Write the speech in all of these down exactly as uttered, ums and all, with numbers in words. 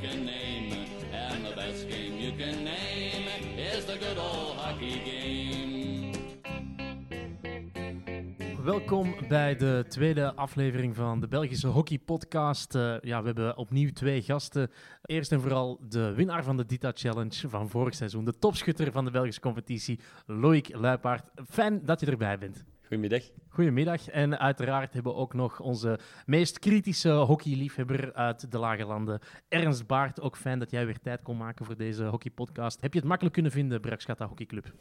can name. And the best game you can name is the good old hockey game. Welkom bij de tweede aflevering van de Belgische Hockey Podcast. Uh, ja, we hebben opnieuw twee gasten. Eerst en vooral de winnaar van de Dita Challenge van vorig seizoen. De topschutter van de Belgische competitie, Loïc Luipaert. Fijn dat je erbij bent. Goedemiddag. Goedemiddag. En uiteraard hebben we ook nog onze meest kritische hockeyliefhebber uit de Lage Landen, Ernst Baart. Ook fijn dat jij weer tijd kon maken voor deze hockeypodcast. Heb je het makkelijk kunnen vinden, Brugschata Hockeyclub?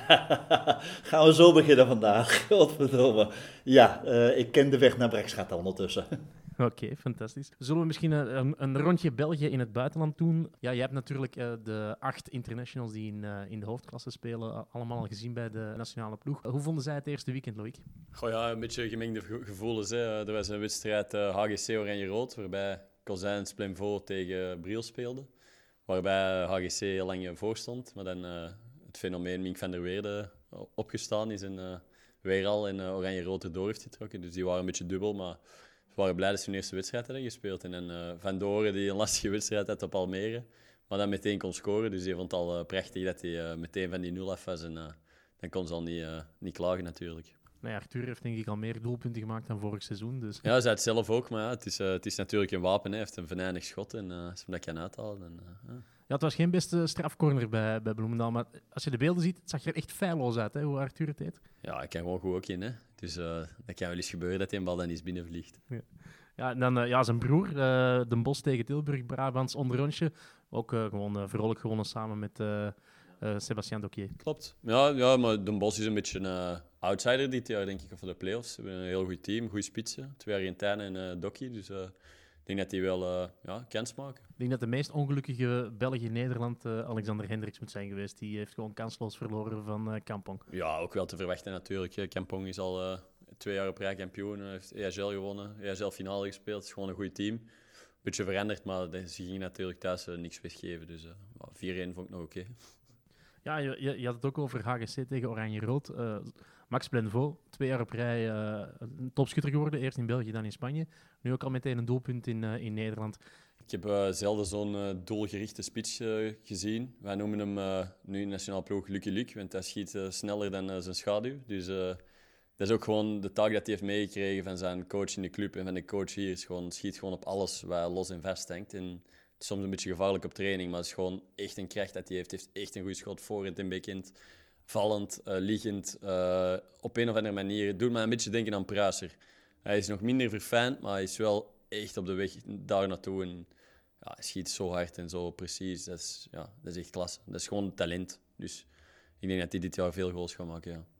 Gaan we zo beginnen vandaag. Godverdomme. Ja, uh, ik ken de weg naar Brugschata ondertussen. Oké, okay, fantastisch. Zullen we misschien een, een rondje België in het buitenland doen? Ja, je hebt natuurlijk uh, de acht internationals die in, uh, in de hoofdklasse spelen, uh, allemaal al gezien bij de nationale ploeg. Hoe vonden zij het eerste weekend, Loïc? Goh ja, een beetje gemengde gevoelens. Hè. Er was een wedstrijd uh, H G C Oranje-Rood, waarbij Kozijns Plainvaux tegen Briel speelde. Waarbij H G C heel lang voor stond, maar dan uh, het fenomeen Mink van der Weerde opgestaan is en uh, weer al in uh, Oranje-Rood erdoor heeft getrokken. Dus die waren een beetje dubbel, maar we waren blij dat ze hun eerste wedstrijd hadden gespeeld. En dan uh, Van Doren, die een lastige wedstrijd had op Almere, maar dan meteen kon scoren. Dus die vond het al uh, prachtig dat hij uh, meteen van die nul af was. En uh, dan kon ze al niet, uh, niet klagen natuurlijk. Nou ja, Arthur heeft denk ik al meer doelpunten gemaakt dan vorig seizoen. Dus. Ja, hij zei het zelf ook, maar ja, het, is, uh, het is natuurlijk een wapen. Hij heeft een venijnig schot en uh, als hij dat kan uithalen... Dan, uh, ja. Ja, het was geen beste strafcorner bij, bij Bloemendaal, maar als je de beelden ziet, het zag er echt feilloos uit, hè, hoe Arthur het deed. Ja, hij kan gewoon goed ook in. Hè. Dus uh, dat kan wel eens gebeuren dat hij een bal dan eens binnenvliegt. Ja. Ja, en dan uh, ja, zijn broer, uh, Den Bosch tegen Tilburg, Brabants onderrondje. Ook uh, gewoon uh, vrolijk gewonnen samen met uh, uh, Sébastien Doquier. Klopt. Ja, ja, maar Den Bosch is een beetje een uh, outsider dit jaar, denk ik, voor de play-offs. Ze hebben een heel goed team, goede spitsen. Twee Argentijnen en uh, Dokie. Dus uh, ik denk dat die wel uh, ja, kans maken. Ik denk dat de meest ongelukkige Belg in Nederland uh, Alexander Hendricks moet zijn geweest. Die heeft gewoon kansloos verloren van uh, Kampong. Ja, ook wel te verwachten natuurlijk. Kampong is al... Uh, Twee jaar op rij kampioen, heeft E H L gewonnen, E H L-finale gespeeld. Het is gewoon een goed team. Beetje veranderd, maar ze gingen natuurlijk thuis uh, niks weggeven. Dus uh, vier-een vond ik nog oké. Okay. Ja, je, je, je had het ook over H G C tegen Oranje-Rood. Uh, Max Plainvaux, twee jaar op rij uh, een topschutter geworden. Eerst in België, dan in Spanje. Nu ook al meteen een doelpunt in, uh, in Nederland. Ik heb uh, zelden zo'n uh, doelgerichte spits uh, gezien. Wij noemen hem uh, nu in de nationale ploeg Lucky Luke, want hij schiet uh, sneller dan uh, zijn schaduw. Dus... Uh, Dat is ook gewoon de taak dat hij heeft meegekregen van zijn coach in de club en van de coach hier. Is gewoon, schiet gewoon op alles waar los en vast hangt. En het is soms een beetje gevaarlijk op training, maar het is gewoon echt een kracht dat hij heeft. Hij heeft echt een goed schot, voorhand en backhand. Vallend, uh, liggend, uh, op een of andere manier. Het doet me een beetje denken aan Pruiser. Hij is nog minder verfijnd, maar hij is wel echt op de weg daar naartoe. En, ja, hij schiet zo hard en zo precies. Dat is, ja, dat is echt klasse. Dat is gewoon talent. Dus ik denk dat hij dit jaar veel goals gaat maken, ja.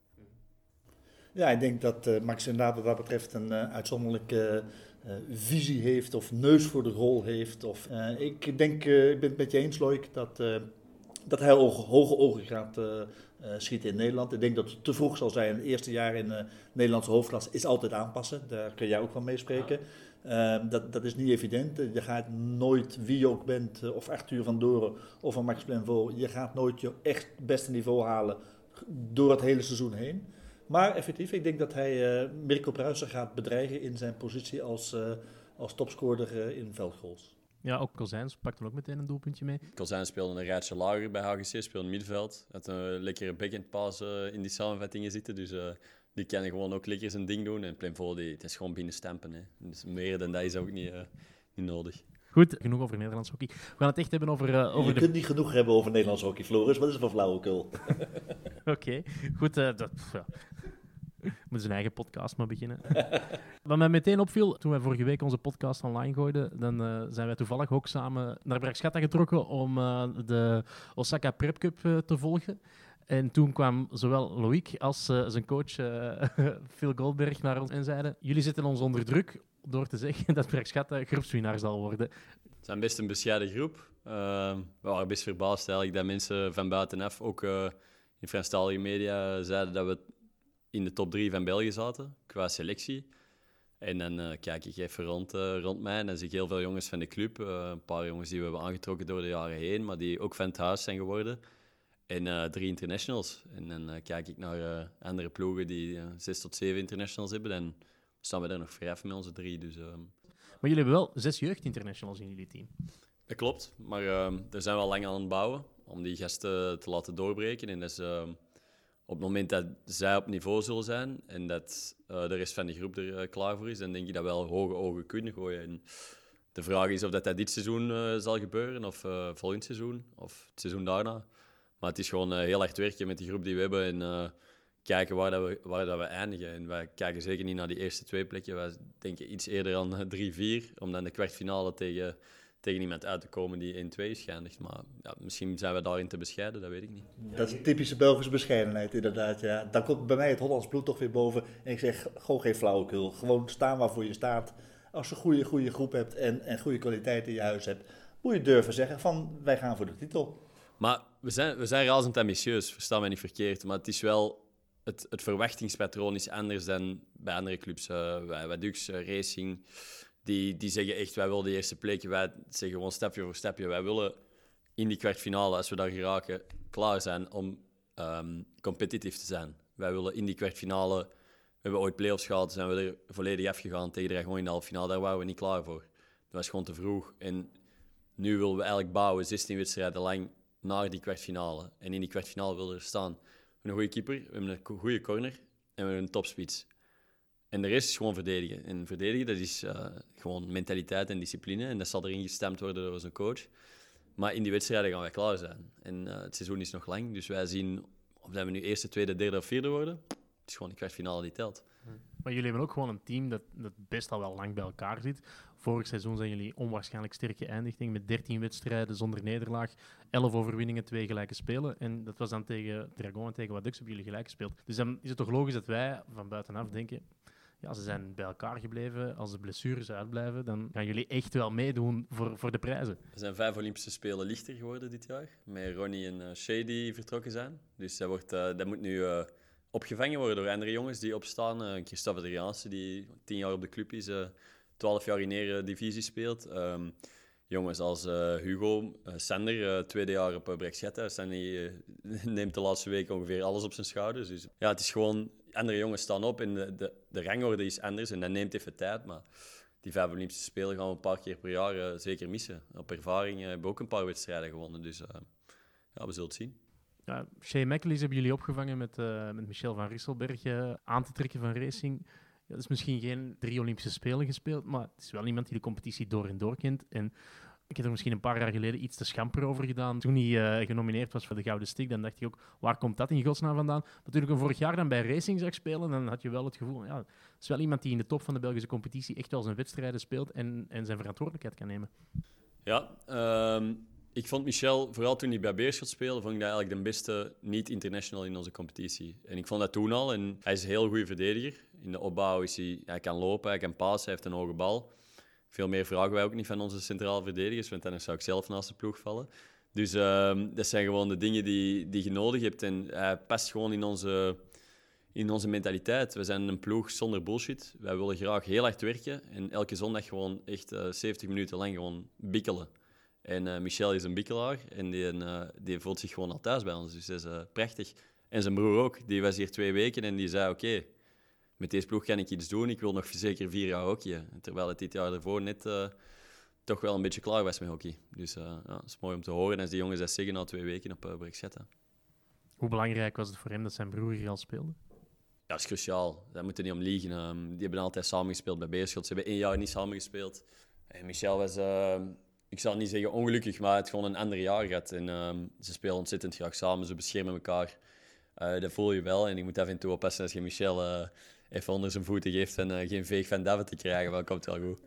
Ja, ik denk dat uh, Max inderdaad wat dat betreft een uh, uitzonderlijke uh, visie heeft of neus voor de rol heeft. Of, uh, ik denk, uh, ik ben het met je eens, Loïc, dat, uh, dat hij hoge, hoge ogen gaat uh, uh, schieten in Nederland. Ik denk dat het te vroeg zal zijn. Het eerste jaar in de Nederlandse hoofdklasse is altijd aanpassen. Daar kun jij ook van meespreken. Uh, dat, dat is niet evident. Je gaat nooit, wie je ook bent, uh, of Arthur van Doren of van Max Plainvaux, je gaat nooit je echt beste niveau halen door het hele seizoen heen. Maar effectief, ik denk dat hij uh, Mirko Pruiser gaat bedreigen in zijn positie als, uh, als topscorer uh, in veldgoals. Ja, ook Kozijns pakt dan ook meteen een doelpuntje mee. Kozijns speelde een rijtje lager bij H G C, speelde middenveld. Had een lekkere backhand pass uh, in die samenvattingen zitten, dus uh, die kan gewoon ook lekker zijn ding doen. En Plainvaux, die, het is gewoon binnen stampen. Hè. Dus meer dan dat is ook niet, uh, niet nodig. Goed, genoeg over Nederlands hockey. We gaan het echt hebben over... Uh, over je de... kunt niet genoeg hebben over Nederlands hockey, Floris. Wat is er voor flauwekul? Oké, okay. Goed. Uh, dat, ja. Moet zijn eigen podcast maar beginnen. Wat mij meteen opviel, toen wij vorige week onze podcast online gooiden, dan uh, zijn wij toevallig ook samen naar Brugschata getrokken om uh, de Osaka Prep Cup uh, te volgen. En toen kwam zowel Loïc als uh, zijn coach uh, Phil Goldberg naar ons en zeiden: jullie zetten ons onder druk door te zeggen dat Brugschata groepswinnaar zal worden. Het is best een bescheiden groep. Uh, we waren best verbaasd eigenlijk dat mensen van buitenaf, ook uh, in Franstalige media, zeiden dat we in de top drie van België zaten, qua selectie. En dan uh, kijk ik even rond, uh, rond mij en dan zie ik heel veel jongens van de club. Uh, een paar jongens die we hebben aangetrokken door de jaren heen, maar die ook van het huis zijn geworden. En uh, drie internationals. En dan uh, kijk ik naar uh, andere ploegen die uh, zes tot zeven internationals hebben. Dan staan we daar nog vrij af met onze drie. Dus, uh... Maar jullie hebben wel zes jeugd-internationals in jullie team. Dat klopt, maar uh, er zijn wel lang aan het bouwen om die gasten te laten doorbreken. En dat is uh, op het moment dat zij op niveau zullen zijn en dat uh, de rest van de groep er uh, klaar voor is, dan denk ik dat we wel hoge ogen kunnen gooien. En de vraag is of dat, dat dit seizoen uh, zal gebeuren, of uh, volgend seizoen, of het seizoen daarna. Maar het is gewoon uh, heel hard werken met die groep die we hebben en uh, kijken waar, dat we, waar dat we eindigen. En wij kijken zeker niet naar die eerste twee plekken. Wij denken iets eerder aan drie vier, om dan de kwartfinale tegen... tegen iemand uit te komen die één twee is geëindigd. Maar ja, misschien zijn we daarin te bescheiden, dat weet ik niet. Dat is typische Belgische bescheidenheid, inderdaad. Ja. Dan komt bij mij het Hollands bloed toch weer boven. En ik zeg, gewoon geen flauwekul. Gewoon staan waarvoor je staat. Als je een goede, goede groep hebt en, en goede kwaliteit in je huis hebt, moet je durven zeggen van, wij gaan voor de titel. Maar we zijn, we zijn razend ambitieus, versta mij niet verkeerd. Maar het is wel... Het, het verwachtingspatroon is anders dan bij andere clubs. Uh, bij, bij Dux, uh, Racing... Die, die zeggen echt, wij willen de eerste plek. Wij zeggen gewoon stapje voor stapje. Wij willen in die kwartfinale, als we daar geraken, klaar zijn om um, competitief te zijn. Wij willen in die kwartfinale... We hebben ooit play-offs gehad, zijn we er volledig afgegaan tegen de gewoon in de halve finale. Daar waren we niet klaar voor. Dat was gewoon te vroeg. En nu willen we eigenlijk bouwen, zestien wedstrijden lang, naar die kwartfinale. En in die kwartfinale willen we er staan. We hebben een goede keeper, we hebben een goede corner en we hebben een topspits. En de rest is gewoon verdedigen. En verdedigen, dat is uh, gewoon mentaliteit en discipline. En dat zal erin gestemd worden door onze coach. Maar in die wedstrijden gaan wij klaar zijn. En uh, het seizoen is nog lang. Dus wij zien of we nu eerste, tweede, derde of vierde worden. Het is gewoon de kwartfinale die telt. Maar jullie hebben ook gewoon een team dat, dat best al wel lang bij elkaar zit. Vorig seizoen zijn jullie onwaarschijnlijk sterk geëindigd. Met dertien wedstrijden zonder nederlaag. elf overwinningen, twee gelijke spelen. En dat was dan tegen Dragon en tegen Wadux hebben jullie gelijk gespeeld. Dus dan is het toch logisch dat wij van buitenaf denken... Ja, ze zijn bij elkaar gebleven. Als de blessures uitblijven, dan gaan jullie echt wel meedoen voor, voor de prijzen. Er zijn vijf Olympische Spelen lichter geworden dit jaar. Met Ronnie en uh, Shay die vertrokken zijn. Dus dat, wordt, uh, dat moet nu uh, opgevangen worden door andere jongens die opstaan. Uh, Christophe de Riaanse, die tien jaar op de club is, uh, twaalf jaar in Eredivisie speelt. Um, jongens als uh, Hugo, uh, Sander, uh, tweede jaar op uh, Brexit. Sander uh, neemt de laatste week ongeveer alles op zijn schouders. Dus ja, het is gewoon... Andere jongens staan op en de, de, de rangorde is anders en dat neemt even tijd. Maar die vijf Olympische Spelen gaan we een paar keer per jaar uh, zeker missen. Op ervaring uh, hebben we ook een paar wedstrijden gewonnen. Dus uh, ja, we zullen het zien. Ja, Shea McAleese hebben jullie opgevangen met, uh, met Michel van Risselberg uh, aan te trekken van Racing. Ja, dat is misschien geen drie Olympische Spelen gespeeld, maar het is wel iemand die de competitie door en door kent. En ik heb er misschien een paar jaar geleden iets te schamper over gedaan. Toen hij uh, genomineerd was voor de Gouden Stick, dan dacht ik ook, waar komt dat in godsnaam vandaan? Maar toen ik hem vorig jaar dan bij Racing zag spelen, dan had je wel het gevoel, ja, het is wel iemand die in de top van de Belgische competitie echt wel zijn wedstrijden speelt en, en zijn verantwoordelijkheid kan nemen. Ja, um, ik vond Michel, vooral toen hij bij Beerschot speelde, vond ik dat eigenlijk de beste niet-international in onze competitie. En ik vond dat toen al. En hij is een heel goede verdediger. In de opbouw is hij, hij kan lopen, hij kan passen, hij heeft een hoge bal. Veel meer vragen wij ook niet van onze centrale verdedigers, want dan zou ik zelf naast de ploeg vallen. Dus uh, dat zijn gewoon de dingen die, die je nodig hebt. En hij past gewoon in onze, in onze mentaliteit. We zijn een ploeg zonder bullshit. Wij willen graag heel hard werken en elke zondag gewoon echt uh, zeventig minuten lang gewoon bikkelen. En uh, Michel is een bikkelaar en die, uh, die voelt zich gewoon al thuis bij ons. Dus dat is uh, prachtig. En zijn broer ook. Die was hier twee weken en die zei, oké, okay, met deze ploeg kan ik iets doen. Ik wil nog zeker vier jaar hockey. Terwijl het dit jaar ervoor net uh, toch wel een beetje klaar was met hockey. Dus uh, ja, het is mooi om te horen als die jongens dat zeggen na twee weken op uh, Brexit. Hoe belangrijk was het voor hem dat zijn broer hier al speelde? Ja, dat is cruciaal. Daar moeten we niet om liegen. Um, die hebben altijd samengespeeld bij Beerschot. Ze hebben één jaar niet samengespeeld. En Michel was, uh, ik zal niet zeggen ongelukkig, maar het gewoon een ander jaar gehad. En um, ze spelen ontzettend graag samen. Ze beschermen elkaar. Uh, dat voel je wel. En ik moet af en toe oppassen als je Michel uh, even onder zijn voeten geeft en uh, geen veeg van David te krijgen. Maar dat komt wel goed.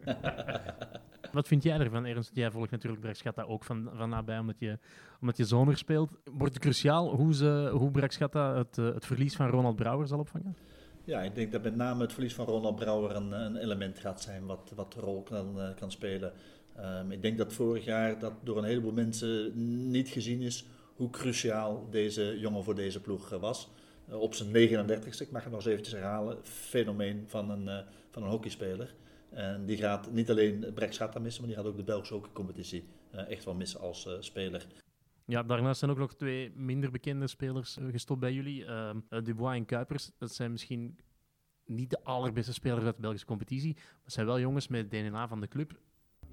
Wat vind jij ervan, Ernst? Jij volgt natuurlijk Brexit ook van, van nabij, omdat je, omdat je zoon er speelt. Wordt het cruciaal hoe, ze, hoe Brexit het, het verlies van Ronald Brouwer zal opvangen? Ja, ik denk dat met name het verlies van Ronald Brouwer een, een element gaat zijn wat, wat de rol kan, uh, kan spelen. Um, ik denk dat vorig jaar dat door een heleboel mensen niet gezien is hoe cruciaal deze jongen voor deze ploeg uh, was. Uh, op zijn negenendertigste, ik mag het nog eens eventjes herhalen, fenomeen van een, uh, van een hockeyspeler. En die gaat niet alleen Brexit missen, maar die gaat ook de Belgische hockeycompetitie uh, echt wel missen als uh, speler. Ja, daarnaast zijn ook nog twee minder bekende spelers uh, gestopt bij jullie. Uh, Dubois en Kuipers, dat zijn misschien niet de allerbeste spelers uit de Belgische competitie, maar het zijn wel jongens met het D N A van de club.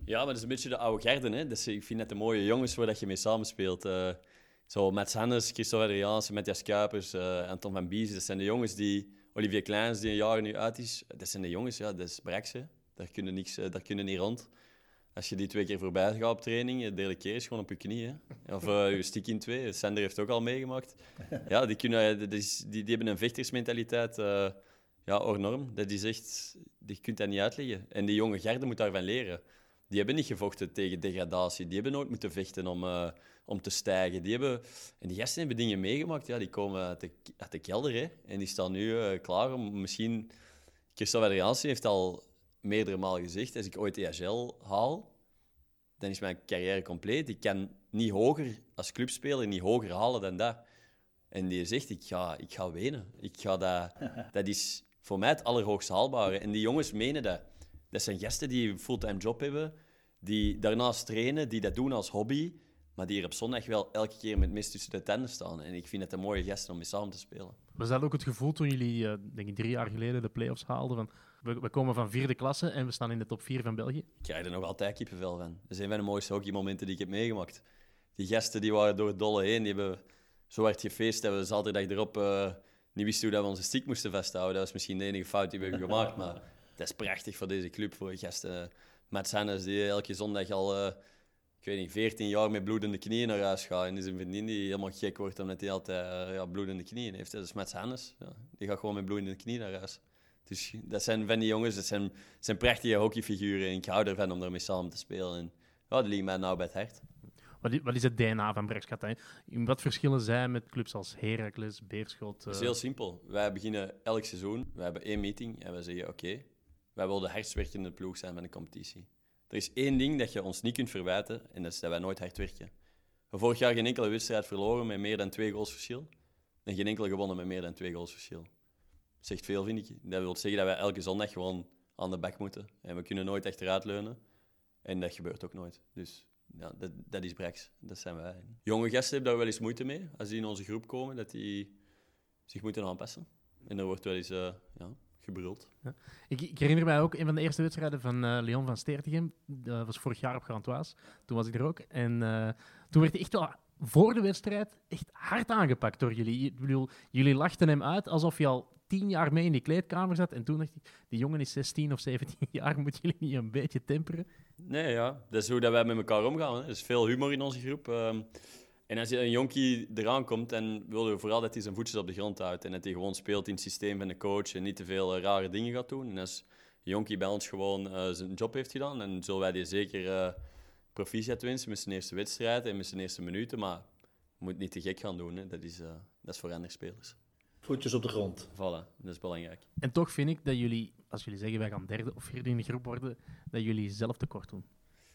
Ja, maar dat is een beetje de oude garde. Hè? Dus ik vind het de mooie jongens waar dat je mee samenspeelt. Uh, zo Mats Hennis, Christophe Adriaanse, Matthias Kuipers, uh, Anton van Biezen. Dat zijn de jongens die... Olivier Kleins, die een jaar nu uit is. Dat zijn de jongens, ja, dat is Brax. Hè? Daar kunnen niks, daar kunnen niet rond. Als je die twee keer voorbij gaat op training, de derde keer is gewoon op je knie. Hè? Of uh, je stick in twee. Sander heeft het ook al meegemaakt. Ja, die, kunnen, die, die, die hebben een vechtersmentaliteit... Uh, ja, enorm. Dat is echt... Je kunt dat niet uitleggen. En die jonge garde moet daarvan leren. Die hebben niet gevochten tegen degradatie. Die hebben nooit moeten vechten om, uh, om te stijgen. Die hebben, en die gasten hebben dingen meegemaakt. Ja, die komen uit de, uit de kelder. Hè. En die staan nu uh, klaar om misschien... Christophe Adriaanse heeft al meerdere malen gezegd... Als ik ooit E H L haal, dan is mijn carrière compleet. Ik kan niet hoger als clubspeler, niet hoger halen dan dat. En die zegt, ik ga, ik ga wenen. Ik ga dat, dat is voor mij het allerhoogst haalbare. En die jongens menen dat. Dat zijn gasten die een fulltime job hebben, die daarnaast trainen, die dat doen als hobby, maar die hier op zondag wel elke keer met mes tussen de tanden staan. En ik vind het een mooie gasten om mee samen te spelen. Was dat ook het gevoel toen jullie, uh, denk ik, drie jaar geleden de play-offs haalden? Van, we, we komen van vierde klasse en we staan in de top vier van België? Ik krijg er nog altijd kippenvel van. Dat is een van de mooiste hockeymomenten die ik heb meegemaakt. Die gasten die waren door het dolle heen, die hebben zo hard gefeest dat we zaterdag erop uh, niet wisten hoe we onze stick moesten vasthouden. Dat was misschien de enige fout die we hebben gemaakt, maar dat is prachtig voor deze club, voor gasten. Mats Hennis, die elke zondag al, uh, ik weet niet, veertien jaar met bloedende knieën naar huis gaat. En is een vriendin die helemaal gek wordt omdat hij altijd uh, ja, bloedende knieën heeft. Dat is Mats Hennis. Ja, die gaat gewoon met bloedende knieën naar huis. Dus dat zijn van die jongens, dat zijn, dat zijn prachtige hockeyfiguren. En ik hou ervan om daarmee samen te spelen. En ja, dat ligt mij nou bij het hart. Wat is het D N A van Brax Katijn? Wat verschillen zij met clubs als Heracles, Beerschot? Uh... Het is heel simpel. Wij beginnen elk seizoen, we hebben één meeting en we zeggen oké, okay, wij willen de hardst werkende ploeg zijn van de competitie. Er is één ding dat je ons niet kunt verwijten en dat is dat wij nooit hard werken. We hebben vorig jaar geen enkele wedstrijd verloren met meer dan twee goals verschil en geen enkele gewonnen met meer dan twee goals verschil. Dat zegt veel, vind ik. Dat wil zeggen dat wij elke zondag gewoon aan de bak moeten en we kunnen nooit achteruit leunen en dat gebeurt ook nooit. Dus ja, dat, dat is Brax. Dat zijn wij. Jonge gasten hebben daar wel eens moeite mee als die in onze groep komen, dat die zich moeten aanpassen. En er wordt wel eens uh, ja, gebruld. Ja. Ik, ik herinner mij ook een van de eerste wedstrijden van uh, Leon van Steertigem. Dat was vorig jaar op Gantoise. Toen was ik er ook. En uh, toen werd hij echt wel voor de wedstrijd echt hard aangepakt door jullie. Ik bedoel, jullie lachten hem uit alsof hij al tien jaar mee in die kleedkamer zat. En toen dacht ik, die jongen is zestien of zeventien jaar. Moeten jullie niet een beetje temperen? Nee, ja. Dat is hoe dat wij met elkaar omgaan. Hè. Er is veel humor in onze groep. Um, en als een jonkie eraan komt, dan willen we vooral dat hij zijn voetjes op de grond houdt. En dat hij gewoon speelt in het systeem van de coach en niet te veel uh, rare dingen gaat doen. En als een jonkie bij ons gewoon uh, zijn job heeft gedaan, dan zullen wij die zeker uh, proficiat wensen met zijn eerste wedstrijd en met zijn eerste minuten. Maar je moet niet te gek gaan doen. Hè. Dat, is, uh, dat is voor andere spelers. Voetjes op de grond. Voilà, dat is belangrijk. En toch vind ik dat jullie, als jullie zeggen wij gaan derde of vierde in de groep worden, dat jullie zelf tekort doen.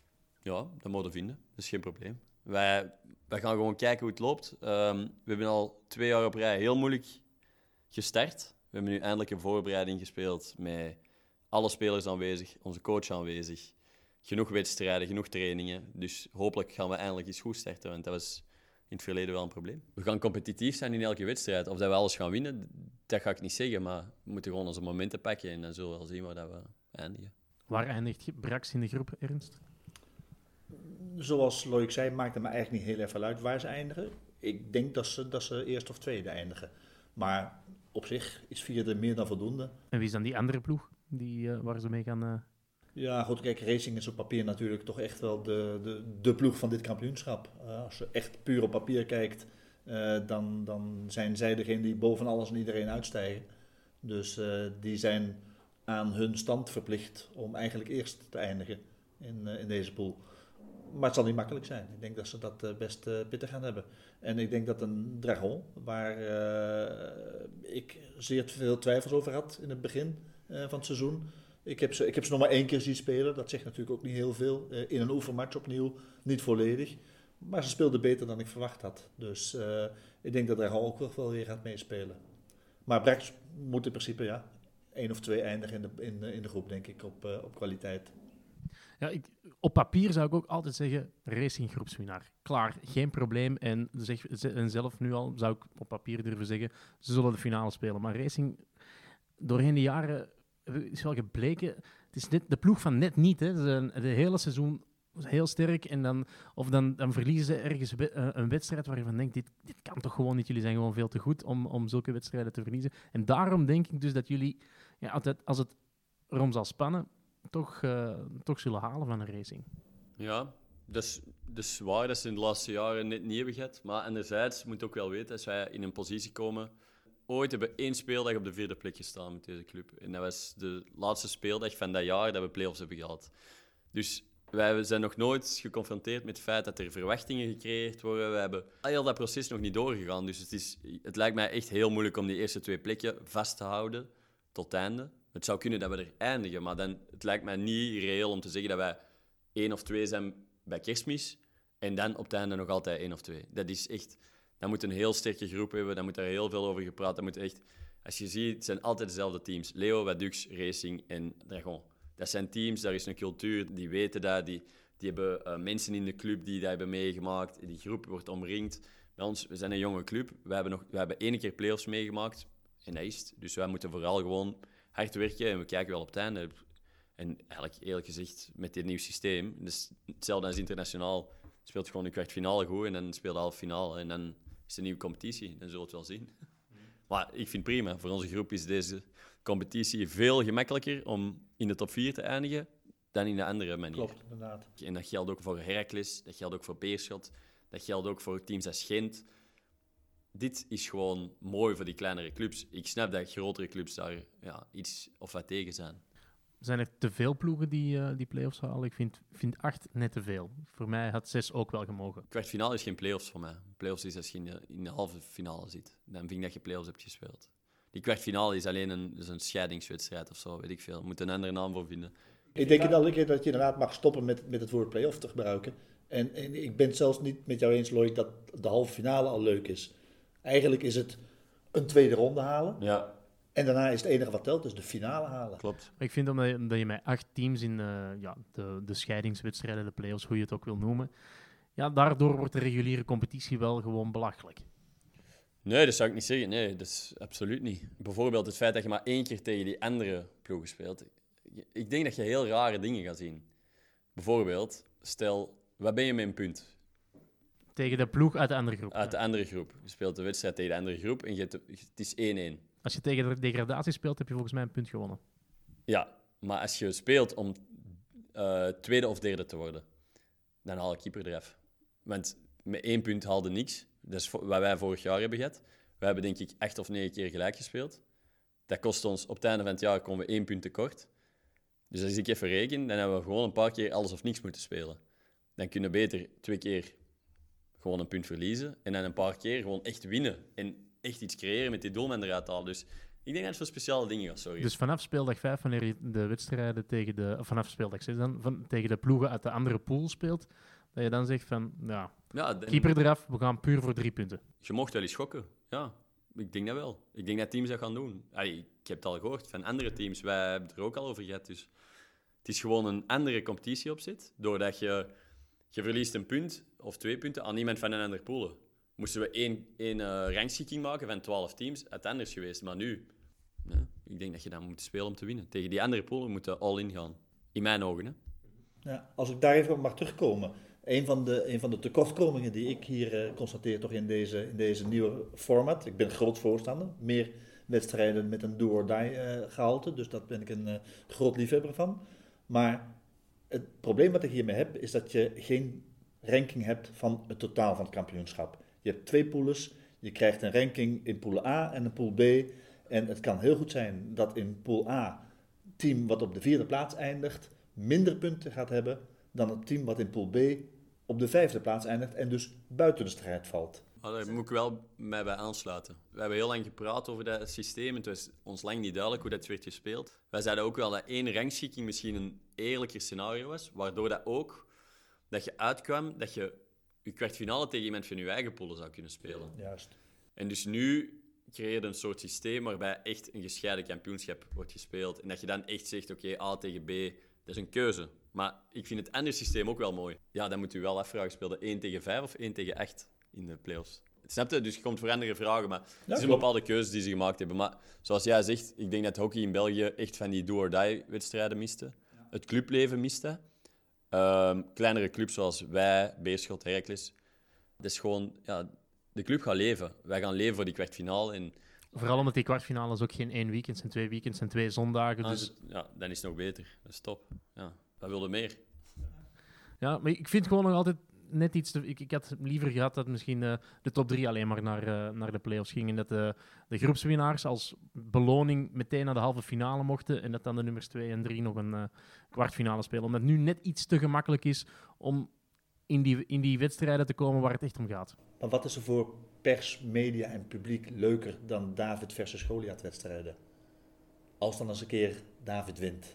Ja, dat moeten we vinden. Dat is geen probleem. Wij, wij gaan gewoon kijken hoe het loopt. Um, we hebben al twee jaar op rij heel moeilijk gestart. We hebben nu eindelijk een voorbereiding gespeeld met alle spelers aanwezig, onze coach aanwezig. Genoeg wedstrijden, genoeg trainingen. Dus hopelijk gaan we eindelijk eens goed starten, want dat was in het verleden wel een probleem. We gaan competitief zijn in elke wedstrijd. Of dat we alles gaan winnen, dat ga ik niet zeggen. Maar we moeten gewoon onze momenten pakken en dan zullen we wel zien waar dat we eindigen. Waar eindigt Brax in de groep, Ernst? Zoals Loïc zei, maakt het me eigenlijk niet heel erg veel uit waar ze eindigen. Ik denk dat ze, dat ze eerst of tweede eindigen. Maar op zich is vierde meer dan voldoende. En wie is dan die andere ploeg die, uh, waar ze mee gaan... Uh... Ja, goed, kijk, Racing is op papier natuurlijk toch echt wel de, de, de ploeg van dit kampioenschap. Uh, als je echt puur op papier kijkt, uh, dan, dan zijn zij degene die boven alles en iedereen uitstijgen. Dus uh, die zijn aan hun stand verplicht om eigenlijk eerst te eindigen in, uh, in deze pool. Maar het zal niet makkelijk zijn. Ik denk dat ze dat uh, best uh, pittig gaan hebben. En ik denk dat een Dragon, waar uh, ik zeer veel twijfels over had in het begin uh, van het seizoen. Ik heb, ze, ik heb ze nog maar één keer zien spelen. Dat zegt natuurlijk ook niet heel veel. Uh, in een oefenmatch opnieuw, niet volledig. Maar ze speelden beter dan ik verwacht had. Dus uh, ik denk dat Dragon ook wel weer gaat meespelen. Maar Brax moet in principe ja, één of twee eindigen in de, in, in de groep, denk ik, op, uh, op kwaliteit. Ja, ik, op papier zou ik ook altijd zeggen, Racing groepswinnaar. Klaar, geen probleem. En, zeg, en zelf nu al zou ik op papier durven zeggen, ze zullen de finale spelen. Maar Racing, doorheen de jaren is wel gebleken het is net de ploeg van net niet. Hè. Ze zijn het hele seizoen heel sterk en dan, of dan, dan verliezen ze ergens we- uh, een wedstrijd waar je van denkt, dit, dit kan toch gewoon niet. Jullie zijn gewoon veel te goed om, om zulke wedstrijden te verliezen. En daarom denk ik dus dat jullie, ja, altijd, als het erom zal spannen, toch, uh, toch zullen halen van een Racing. Ja, dat is, dat is waar dat ze in de laatste jaren net niet hebben gehad. Maar anderzijds moet je ook wel weten, als wij in een positie komen... Ooit hebben we één speeldag op de vierde plek gestaan met deze club. En dat was de laatste speeldag van dat jaar dat we play-offs hebben gehad. Dus wij zijn nog nooit geconfronteerd met het feit dat er verwachtingen gecreëerd worden. We hebben heel dat proces nog niet doorgegaan. Dus het, is, het lijkt mij echt heel moeilijk om die eerste twee plekken vast te houden tot het einde. Het zou kunnen dat we er eindigen, maar dan, het lijkt mij niet reëel om te zeggen dat wij één of twee zijn bij Kerstmis en dan op het einde nog altijd één of twee. Dat is echt... Dan moet een heel sterke groep hebben, dan moet daar heel veel over gepraat. Dan moet echt... Als je ziet, het zijn altijd dezelfde teams. Leo, Vadux, Racing en Dragon. Dat zijn teams, daar is een cultuur, die weten dat. Die, die hebben uh, mensen in de club die dat hebben meegemaakt. Die groep wordt omringd. Bij ons, we zijn een jonge club. We hebben, nog, we hebben één keer play-offs meegemaakt. En dat is het. Dus wij moeten vooral gewoon hard werken en we kijken wel op het einde. En eigenlijk, eerlijk gezegd, met dit nieuw systeem, dus hetzelfde als internationaal, speelt gewoon een kwartfinale goed en dan speelt de halve finale. En dan is het een nieuwe competitie. Dan zullen we het wel zien. Maar ik vind het prima. Voor onze groep is deze competitie veel gemakkelijker om in de top vier te eindigen dan in de andere manier. Klopt, inderdaad. En dat geldt ook voor Heracles, dat geldt ook voor Beerschot, dat geldt ook voor teams als Gent. Dit is gewoon mooi voor die kleinere clubs. Ik snap dat grotere clubs daar ja, iets of wat tegen zijn. Zijn er te veel ploegen die, uh, die play-offs halen? Ik vind, vind acht net te veel. Voor mij had zes ook wel gemogen. Kwartfinale is geen play-offs voor mij. Play-offs is als je in de, in de halve finale zit. Dan vind ik dat je play-offs hebt gespeeld. Die kwartfinale is alleen een, is een scheidingswedstrijd of zo, weet ik veel. Je moet een andere naam voor vinden. Ik denk dat dat je inderdaad mag stoppen met, met het woord play-off te gebruiken. En, en ik ben het zelfs niet met jou eens, Loïc, dat de halve finale al leuk is. Eigenlijk is het een tweede ronde halen. Ja. En daarna is het enige wat telt, dus de finale halen. Klopt. Maar ik vind omdat je, omdat je met acht teams in uh, ja, de, de scheidingswedstrijden, de play-offs, hoe je het ook wil noemen, ja, daardoor wordt de reguliere competitie wel gewoon belachelijk. Nee, dat zou ik niet zeggen. Nee, dat is absoluut niet. Bijvoorbeeld het feit dat je maar één keer tegen die andere ploegen speelt. Ik denk dat je heel rare dingen gaat zien. Bijvoorbeeld, stel, wat ben je met een punt? Tegen de ploeg uit de andere groep. Uit de andere groep. Je speelt de wedstrijd tegen de andere groep en je hebt, het is één-één. Als je tegen de degradatie speelt, heb je volgens mij een punt gewonnen. Ja, maar als je speelt om uh, tweede of derde te worden, dan haal ik keeper eraf. Want met één punt haalde niks. Dat is wat wij vorig jaar hebben gehad. We hebben denk ik acht of negen keer gelijk gespeeld. Dat kost ons, op het einde van het jaar komen we één punt tekort. Dus als ik even reken, dan hebben we gewoon een paar keer alles of niks moeten spelen. Dan kunnen we beter twee keer gewoon een punt verliezen en dan een paar keer gewoon echt winnen. En echt iets creëren met die doelman eruit halen. Dus ik denk dat het voor speciale dingen gaat zorgen. Dus vanaf speeldag vijf, wanneer je de wedstrijden tegen de... Of vanaf speeldag zes dan, van, tegen de ploegen uit de andere pool speelt, dat je dan zegt van, ja, ja, dan, keeper eraf, we gaan puur voor drie punten. Je mocht wel eens schokken, ja. Ik denk dat wel. Ik denk dat teams dat gaan doen. Allee, ik heb het al gehoord van andere teams. Wij hebben het er ook al over gehad. Dus het is gewoon een andere competitie op zit. Doordat je, je verliest een punt of twee punten aan iemand van een andere pool. Moesten we één, één uh, rangschikking maken van twaalf teams, het anders geweest. Maar nu, ja, ik denk dat je dan moet spelen om te winnen. Tegen die andere polen moeten all-in gaan. In mijn ogen, hè. Ja, als ik daar even op mag terugkomen. Een van de, een van de tekortkomingen die ik hier uh, constateer toch in deze, in deze nieuwe format. Ik ben groot voorstander. Meer wedstrijden met een do-or-die uh, gehalte. Dus daar ben ik een uh, groot liefhebber van. Maar het probleem wat ik hiermee heb, is dat je geen ranking hebt van het totaal van het kampioenschap. Je hebt twee pools. Je krijgt een ranking in pool A en een pool B. En het kan heel goed zijn dat in pool A het team wat op de vierde plaats eindigt minder punten gaat hebben dan het team wat in pool B op de vijfde plaats eindigt en dus buiten de strijd valt. Oh, daar moet ik wel mij bij aansluiten. We hebben heel lang gepraat over dat systeem. Het was ons lang niet duidelijk hoe dat werd gespeeld. Wij zeiden ook wel dat één rangschikking misschien een eerlijker scenario was, waardoor dat ook dat je uitkwam dat je je kwartfinale tegen iemand van je eigen pool zou kunnen spelen. Juist. En dus nu creëer je een soort systeem waarbij echt een gescheiden kampioenschap wordt gespeeld. En dat je dan echt zegt, oké, okay, A tegen B, dat is een keuze. Maar ik vind het andere systeem ook wel mooi. Ja, dan moet u wel afvragen, speelde één tegen vijf of één tegen acht in de play-offs? Snap je? Dus je komt voor andere vragen, maar Ja, het is een klopt. bepaalde keuze die ze gemaakt hebben. Maar zoals jij zegt, ik denk dat hockey in België echt van die do-or-die-wedstrijden miste. Het clubleven miste. Um, kleinere clubs zoals wij, Beerschot, Heracles. Dat is gewoon... Ja, de club gaat leven. Wij gaan leven voor die kwartfinale. En Vooral omdat die kwartfinales ook geen één weekend zijn, twee weekends en twee zondagen. ah, Dus ja, dan is het nog beter. Dat is top. Ja, wij wilden meer. ja, maar ik vind gewoon nog altijd net iets te... Ik, ik had liever gehad dat misschien uh, de top drie alleen maar naar, uh, naar de play-offs gingen. Dat de, de groepswinnaars als beloning meteen naar de halve finale mochten. En dat dan de nummers twee en drie nog een uh, kwartfinale spelen. Omdat het nu net iets te gemakkelijk is om in die, in die wedstrijden te komen waar het echt om gaat. Maar wat is er voor pers, media en publiek leuker dan David versus Goliath-wedstrijden? Als dan eens een keer David wint.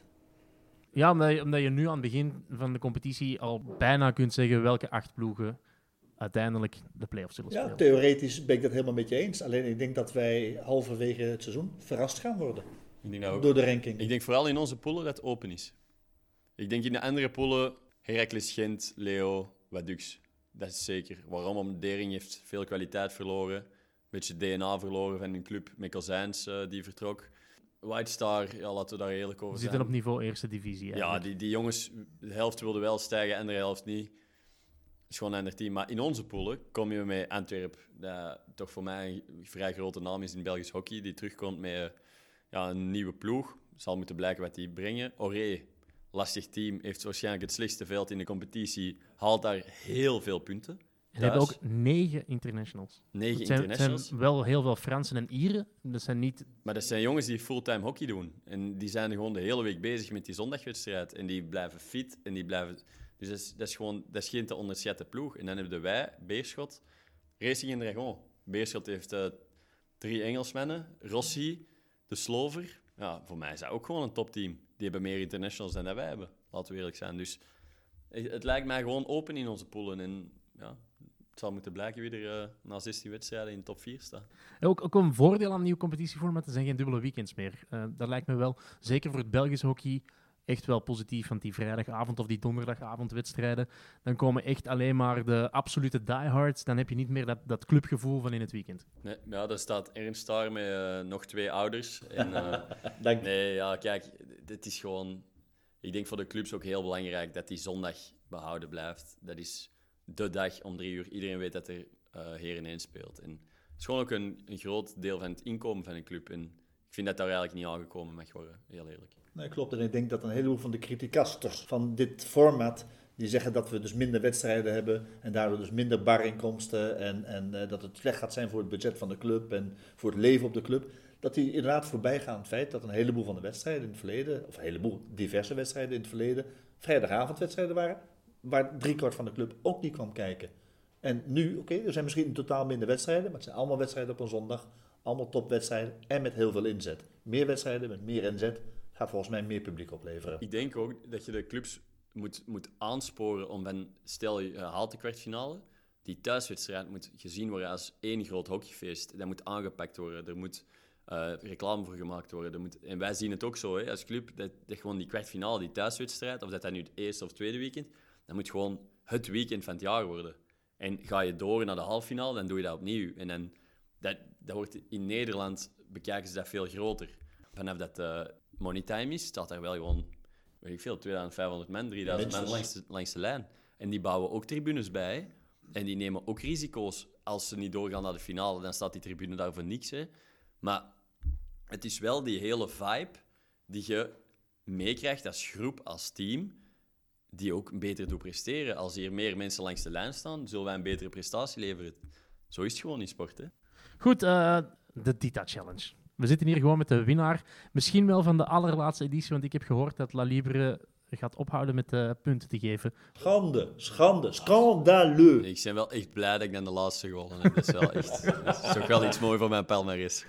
Ja, omdat je, omdat je nu aan het begin van de competitie al bijna kunt zeggen welke acht ploegen uiteindelijk de play-offs zullen Ja, spelen. theoretisch ben ik dat helemaal met je eens. Alleen ik denk dat wij halverwege het seizoen verrast gaan worden Ik denk dat ook. door de ranking. Ik denk vooral in onze poelen dat het open is. Ik denk in de andere poelen, Heracles, Gent, Leo, Vaduz. Dat is zeker. Waarom? Omdat Dering heeft veel kwaliteit verloren. Een beetje D N A verloren van hun club. Mikkel Zijns, uh, die vertrok. White Star, ja, laten we daar eerlijk over We zijn. zitten op niveau eerste divisie. Ja, eigenlijk. die, die jongens, de helft wilde wel stijgen en de helft niet. Het is gewoon een ander team. Maar in onze poelen kom je met Antwerp, dat toch voor mij een vrij grote naam is in Belgisch hockey, die terugkomt met uh, ja, een nieuwe ploeg. Zal moeten blijken wat die brengen. Oré, lastig team, heeft waarschijnlijk het slechtste veld in de competitie, haalt daar heel veel punten. En ze hebben ook negen internationals. Negen Het zijn, het internationals. zijn wel heel veel Fransen en Ieren. Dat zijn niet... Maar dat zijn jongens die fulltime hockey doen. En die zijn gewoon de hele week bezig met die zondagwedstrijd. En die blijven fit. En die blijven... Dus dat is, dat is gewoon dat is geen te onderschatten ploeg. En dan hebben wij, Beerschot, Racing en Dragon. Beerschot heeft uh, drie Engelsmannen. Rossi, de Slover. Ja, voor mij is dat ook gewoon een topteam. Die hebben meer internationals dan dat wij hebben. Laten we eerlijk zijn. Dus het lijkt mij gewoon open in onze poelen. En ja... Het zal moeten blijken wie er uh, na zestien wedstrijden in de top vier staat. Ook, ook een voordeel aan nieuw competitieformat, er zijn geen dubbele weekends meer. Uh, dat lijkt me wel, zeker voor het Belgisch hockey, echt wel positief. Want die vrijdagavond of die donderdagavondwedstrijden, dan komen echt alleen maar de absolute diehards. Dan heb je niet meer dat, dat clubgevoel van in het weekend. Nee, ja, daar staat Ernst daar met uh, nog twee ouders. En, uh, Dank. nee, ja, kijk, dit is gewoon... Ik denk voor de clubs ook heel belangrijk dat die zondag behouden blijft. Dat is... de dag om drie uur. Iedereen weet dat er uh, Heren één speelt. En het is gewoon ook een, een groot deel van het inkomen van een club. En ik vind dat daar eigenlijk niet aangekomen mag worden, heel eerlijk. Nee, klopt. En ik denk dat een heleboel van de criticasters van dit format, die zeggen dat we dus minder wedstrijden hebben en daardoor dus minder barinkomsten en, en uh, dat het slecht gaat zijn voor het budget van de club en voor het leven op de club, dat die inderdaad voorbij gaan aan het feit dat een heleboel van de wedstrijden in het verleden, of een heleboel diverse wedstrijden in het verleden, vrijdagavondwedstrijden waren, waar driekwart van de club ook niet kwam kijken. En nu, oké, okay, er zijn misschien in totaal minder wedstrijden, maar het zijn allemaal wedstrijden op een zondag, allemaal topwedstrijden en met heel veel inzet. Meer wedstrijden met meer inzet gaat volgens mij meer publiek opleveren. Ik denk ook dat je de clubs moet, moet aansporen om van, stel je haalt de kwartfinale, die thuiswedstrijd moet gezien worden als één groot hockeyfeest. Dat moet aangepakt worden, er moet uh, reclame voor gemaakt worden. Er moet, en wij zien het ook zo hè, als club, dat, dat gewoon die kwartfinale, die thuiswedstrijd, of dat dat nu het eerste of tweede weekend, dat moet gewoon het weekend van het jaar worden. En ga je door naar de halffinale, dan doe je dat opnieuw. En dan, dat, dat wordt in Nederland bekijken ze dat veel groter. Vanaf dat uh, money time is, staat daar wel gewoon, weet ik veel, tweeduizend vijfhonderd man, drieduizend man langs de, langs de lijn. En die bouwen ook tribunes bij. En die nemen ook risico's. Als ze niet doorgaan naar de finale, dan staat die tribune daar voor niks. Hè. Maar het is wel die hele vibe die je meekrijgt als groep, als team, die ook beter doet presteren. Als hier meer mensen langs de lijn staan, zullen wij een betere prestatie leveren. Zo is het gewoon in sport. Hè? Goed, uh, de Dita Challenge. We zitten hier gewoon met de winnaar. Misschien wel van de allerlaatste editie, want ik heb gehoord dat La Libre gaat ophouden met uh, punten te geven. Schande, schande, scandaleux. Ik ben wel echt blij dat ik dan de laatste gewonnen heb. Dat is wel echt... Dat is ook wel iets moois voor mijn palmares.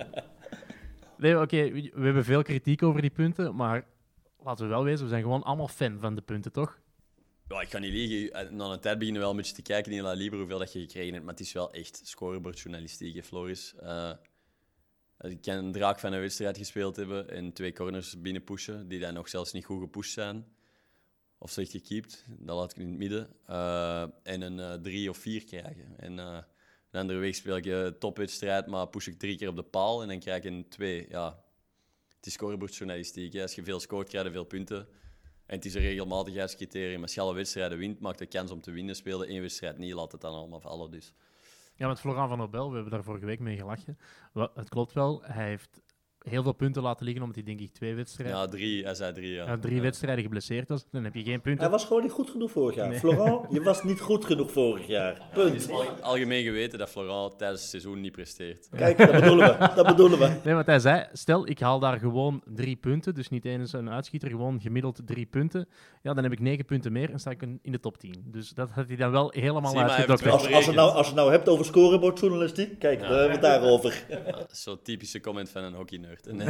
Nee, oké, okay, we hebben veel kritiek over die punten, maar laten we wel wezen, we zijn gewoon allemaal fan van de punten, toch? Ja, ik ga niet liegen. Na een tijd beginnen we wel een beetje te kijken in La Libre hoeveel dat je gekregen hebt. Maar het is wel echt scorebordjournalistiek, hè, Floris. Uh, ik kan een draak van een wedstrijd gespeeld hebben en twee corners binnen pushen, die dan nog zelfs niet goed gepusht zijn. Of slecht gekiept, dat laat ik in het midden. Uh, en een uh, drie of vier krijgen. En uh, De andere week speel ik een topwedstrijd, maar push ik drie keer op de paal en dan krijg ik een twee. Ja, het is scorebordjournalistiek. Hè. Als je veel scoort, krijg je veel punten. En het is een regelmatigheidscriterium. Als je alle wedstrijden wint, maakt de kans om te winnen. Speelde één wedstrijd niet, laat het dan allemaal vallen. Dus. Ja, met Florent van Nobel, we hebben daar vorige week mee gelachen. Wel, het klopt wel, hij heeft heel veel punten laten liggen, omdat hij denk ik twee wedstrijden... Ja, drie. Hij zei drie, ja. ja, drie ja. wedstrijden geblesseerd was. Dan heb je geen punten. Hij was gewoon niet goed genoeg vorig jaar. Nee. Florent, je was niet goed genoeg vorig jaar. Punt. Het is al- algemeen geweten dat Florent tijdens het seizoen niet presteert. Kijk, dat bedoelen we. Dat bedoelen we. Nee, want hij zei, stel ik haal daar gewoon drie punten, dus niet eens een uitschieter, gewoon gemiddeld drie punten. Ja, dan heb ik negen punten meer en sta ik in de top tien. Dus dat had hij dan wel helemaal Zie, maar hij heeft uitgedokterd. wel- Als, als, je nou, als je het nou hebt over scorebordjournalistiek, kijk, Ja. we hebben het daarover. Dat is zo'n typische comment van een hockey-nerd. En,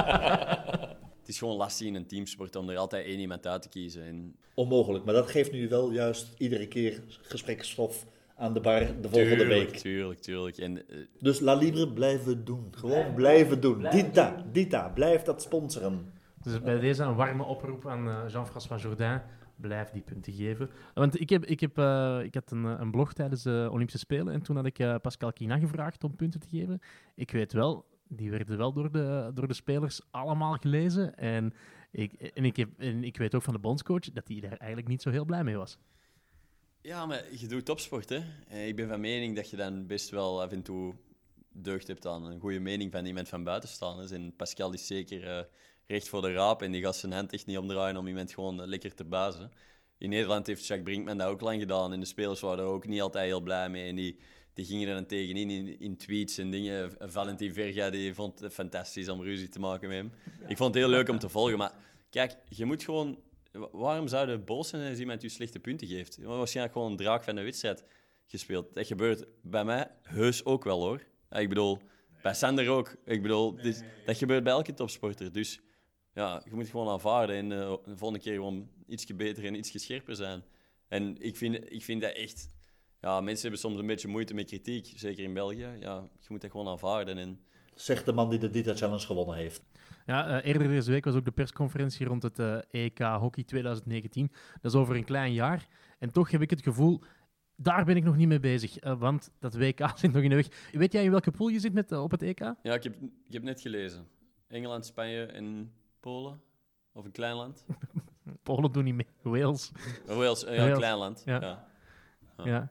het is gewoon lastig in een teamsport om er altijd één iemand uit te kiezen. En Onmogelijk, maar dat geeft nu wel juist iedere keer gespreksstof aan de bar de volgende tuurlijk, week. tuurlijk, tuurlijk. En, eh, Dus La Libre blijven doen. Gewoon blijven doen. Dita, Dita, blijf dat sponsoren. Dus bij deze een warme oproep aan eh, Jean-François Jourdain. Blijf die punten geven. Want ik, heb, ik, heb, uh, ik had een, een blog tijdens de Olympische Spelen en toen had ik uh, Pascal Quina gevraagd om punten te geven. Ik weet wel, die werden wel door de, door de spelers allemaal gelezen. En ik, en, ik heb, en ik weet ook van de bondscoach dat hij daar eigenlijk niet zo heel blij mee was. ja, maar je doet topsport, hè. En ik ben van mening dat je dan best wel af en toe deugd hebt aan een goede mening van iemand van buitenstaanders. En Pascal is zeker uh, recht voor de raap en die gaat zijn hand echt niet omdraaien om iemand gewoon uh, lekker te bazen. In Nederland heeft Jacques Brinkman dat ook lang gedaan en de spelers waren er ook niet altijd heel blij mee. En die, die gingen er dan tegenin in, in tweets en dingen. Valentin Verga die vond het fantastisch om ruzie te maken met hem. Ik vond het heel leuk om te volgen, maar kijk, je moet gewoon... Waarom zou je boos zijn als iemand je slechte punten geeft? Je hebt waarschijnlijk gewoon een draak van de wedstrijd gespeeld. Dat gebeurt bij mij heus ook wel, hoor. Ik bedoel, bij Sander ook. Ik bedoel, dit, dat gebeurt bij elke topsporter. Dus ja, je moet gewoon aanvaarden en uh, de volgende keer gewoon iets beter en iets scherper zijn. En ik vind, ik vind dat echt... Ja, mensen hebben soms een beetje moeite met kritiek, zeker in België. Ja, je moet dat gewoon aanvaarden. En... Zegt de man die de Dita Challenge gewonnen heeft. Ja, uh, eerder deze week was ook de persconferentie rond het uh, E K Hockey twintig negentien. Dat is over een klein jaar. En toch heb ik het gevoel, daar ben ik nog niet mee bezig. Uh, want dat W K zit nog in de weg. Weet jij in welke pool je zit met, uh, op het E K? Ja, ik heb, ik heb net gelezen. Engeland, Spanje en Polen. Of een klein land. Polen doen niet mee. Wales. Oh, Wales, uh, ja, Wales. een klein land. Ja. Ja. Ja. Ja.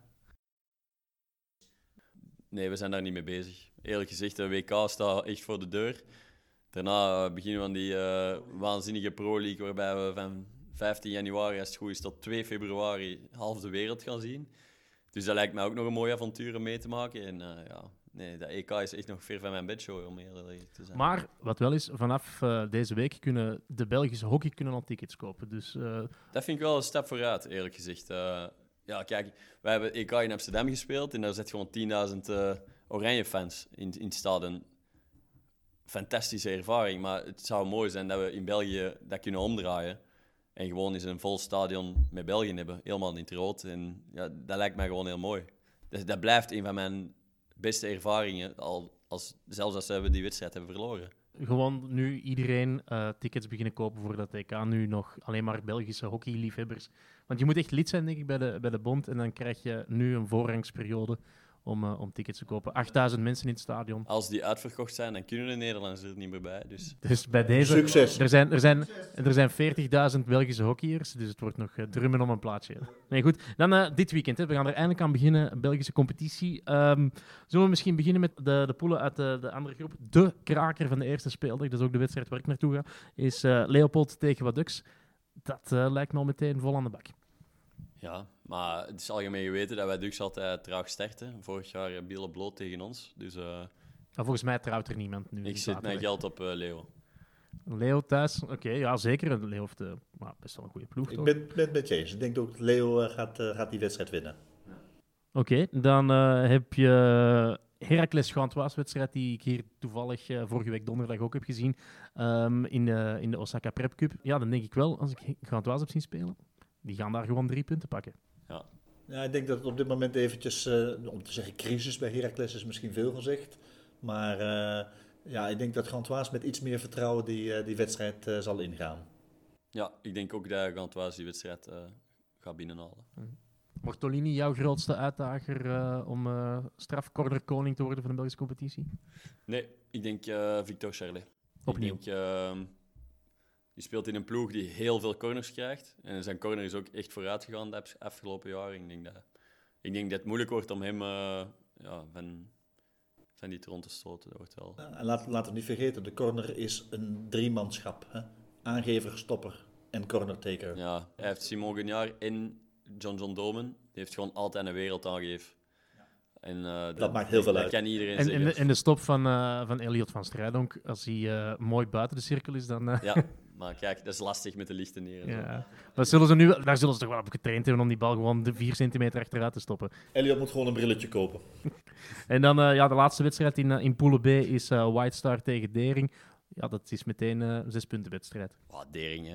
Nee, we zijn daar niet mee bezig. Eerlijk gezegd, de W K staat echt voor de deur. Daarna uh, beginnen we aan die uh, waanzinnige Pro League, waarbij we van vijftien januari, als het goed is, tot twee februari half de wereld gaan zien. Dus dat lijkt mij ook nog een mooi avontuur om mee te maken. En uh, ja, nee, dat E K is echt nog ver van mijn bedshow, om eerlijk te zijn. Maar wat wel is, vanaf uh, deze week kunnen de Belgische hockey kunnen al tickets kopen. Dus, uh... Dat vind ik wel een stap vooruit, eerlijk gezegd. Uh, ja, kijk, wij hebben E K in Amsterdam gespeeld en daar zit gewoon tienduizend uh, oranje fans in, in het stadion. Fantastische ervaring, maar het zou mooi zijn dat we in België dat kunnen omdraaien en gewoon eens een vol stadion met België hebben, helemaal in het rood. En ja, dat lijkt mij gewoon heel mooi. Dat, dat blijft een van mijn beste ervaringen, al als, zelfs als we die wedstrijd hebben verloren. Gewoon nu iedereen uh, tickets beginnen kopen voor dat E K. Nu nog alleen maar Belgische hockeyliefhebbers. Want je moet echt lid zijn, denk ik, bij de, bij de bond. En dan krijg je nu een voorrangsperiode om, uh, om tickets te kopen. achtduizend mensen in het stadion. Als die uitverkocht zijn, dan kunnen de Nederlanders er niet meer bij. Dus. Dus bij deze... Succes. Er zijn, er zijn, er zijn veertigduizend Belgische hockeyers, dus het wordt nog uh, drummen om een plaatsje. Nee, goed. Dan uh, dit weekend. Hè. We gaan er eindelijk aan beginnen, een Belgische competitie. Um, zullen we misschien beginnen met de, de poelen uit de, de andere groep? De kraker van de eerste speeldag, dat is ook de wedstrijd waar ik naartoe ga, is uh, Leopold tegen Waduks. Dat uh, lijkt me al meteen vol aan de bak. Ja, maar het is algemeen geweten dat wij Dux altijd traag starten. Vorig jaar uh, Biele Bloot tegen ons. Dus uh, Maar volgens mij trouwt er niemand nu. ik zet mijn geld op uh, Leo. Leo thuis, oké, okay, ja zeker. Leo heeft uh, maar best wel een goede ploeg. Ik ben het met je eens. Ik denk ook dat Leo uh, gaat, uh, gaat die wedstrijd winnen. Oké, okay, dan uh, heb je Heracles Gantoise-wedstrijd, die ik hier toevallig uh, vorige week donderdag ook heb gezien um, in, de, in de Osaka Prep Cup. Ja, dan denk ik wel, als ik Gantoise heb zien spelen, die gaan daar gewoon drie punten pakken. Ja. Ja, ik denk dat het op dit moment eventjes, uh, om te zeggen crisis bij Heracles is misschien veel gezegd. Maar uh, ja, ik denk dat Gantoise met iets meer vertrouwen die, uh, die wedstrijd uh, zal ingaan. Ja, ik denk ook dat Gantoise die wedstrijd uh, gaat binnenhalen. Mortolini, jouw grootste uitdager uh, om uh, strafcornerkoning te worden van de Belgische competitie? Nee, ik denk uh, Victor Charlet. Opnieuw? Ik denk, uh, die speelt in een ploeg die heel veel corners krijgt. En zijn corner is ook echt vooruit gegaan de afgelopen jaren. Ik denk dat, ik denk dat het moeilijk wordt om hem uh, ja, van, van die troon te stoten. Dat wordt wel... Ja, en laat, laten we niet vergeten, de corner is een driemanschap. Hè? Aangever, stopper en cornertaker. Ja, hij heeft Simon Guignard en John John Domen. Die heeft gewoon altijd een wereld aangegeven. En, uh, dat, dat maakt heel veel dat uit. Kan iedereen en, zeggen. en, de, en de stop van, uh, van Elliot van Strijdonk, als hij uh, mooi buiten de cirkel is, dan... Uh... Ja, maar kijk, dat is lastig met de lichten neer. En ja. Dat zullen ze nu, daar zullen ze toch wel op getraind hebben om die bal gewoon de vier centimeter achteruit te stoppen. Elliot moet gewoon een brilletje kopen. En dan uh, ja, de laatste wedstrijd in, uh, in Pool B is uh, White Star tegen Dering. Ja, dat is meteen een uh, zes punten wedstrijd. Oh, Dering, uh,